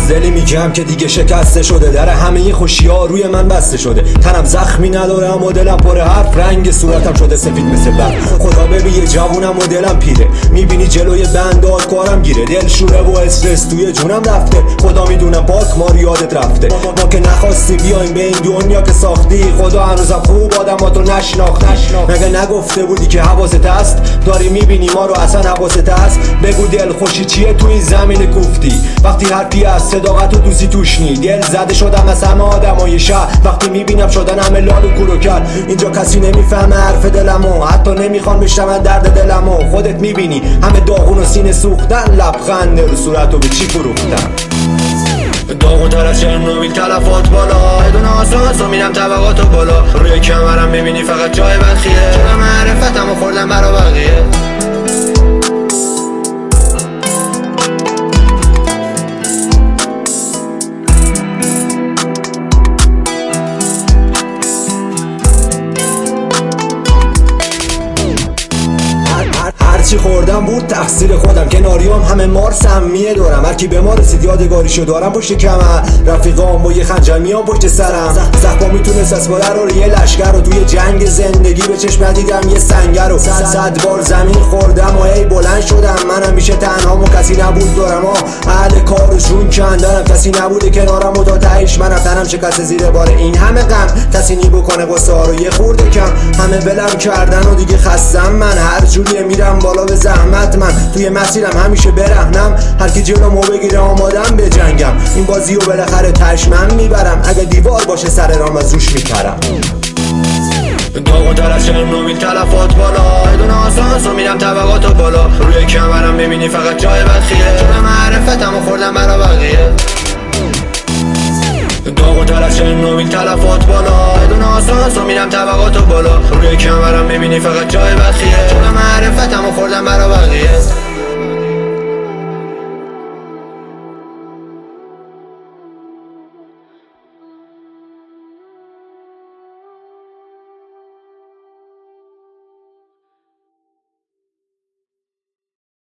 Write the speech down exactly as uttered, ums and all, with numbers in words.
از دلی میگم که دیگه شکسته شده، در همه خوشی ها روی من بسته شده. تنم زخمی نداره اما دلم پر حرف، رنگ صورتم شده سفید مثل برف. خدا ببین یه جوونم و دلم پیره، میبینی جلوی بندات کارم گیره. دل شوره و استرس توی جونم رفته، خدا میدونم پاک ما یادت رفته. ما که نخواستی بیایم به این دنیا که ساختی، خدا هنوزم خوب آدماتو نشناخت. مگه نگفته بودی که حواست هست؟ داری میبینی ما رو اصلا حواست هست؟ بگو دل خوشی چیه تو این زمین کوفتی؟ وقتی حرفی از صداقت و دوستی توش نی. دل زده شدم از همه آدمای شهر، وقتی میبینم شدن همه لال و کور و کر. اینجا کسی نمیفهمه حرف دلمو، حتی نمیخوان بشنون درد دلمو. خودت میبینی همه داغون و سینه سوختن، لبخند رو صورتو به چی فروختن. داغون تر از چرنوبیل تلفات بالا، بدون آساس و میرم طبقاتو بالا. روی کمرم میبینی فقط جای بدخیه، چرا معرفتمو خوردم برا بقیه. هرچی خوردم بود تقصیر خودم، کناریام همه مار سمیه دارم. هرکی به ما رسید یادگاریشو دارم پشت کمر، رفیقام با یه خنجر میان پشت سرم. زخبا میتونست اسباله رو یه لشگر رو، توی جنگ زندگی به چشم دیدم یه سنگر رو. صد بار زمین خوردم و هی بلند شدم، منم میشه تنهام و کسی نبود دارم ها. اهل کارشون کندنم، کسی نبوده کنارم و تا تهش منم تنم شکسته زیر بار این همه غم. کسی نی بکنه قصه ها رو یه خورده کم، همه بلم کردن و دیگه خستم من. هر جوری میرم بالا به زحمت، من توی مسیرم همیشه برهنم. هر کی جلومو بگیره آمادم به جنگم، این بازی رو بالاخره تش من میبرم. اگه دیوار باشه سر رام از روش میپرم. داغون تر از چرنوبیل تلفات بالا، بدون آسانس و میرم طبقاتو بالا. روی کمرم میبینی فقط جای بدخیه، چون معرفتمو خوردم برا بقیه. داغون تر از چرنوبیل تلفات بالا، بدون آسانس و میرم طبقاتو بالا. روی کمرم میبینی فقط جای بدخیه، چون معرفتمو خوردم برا بقیه.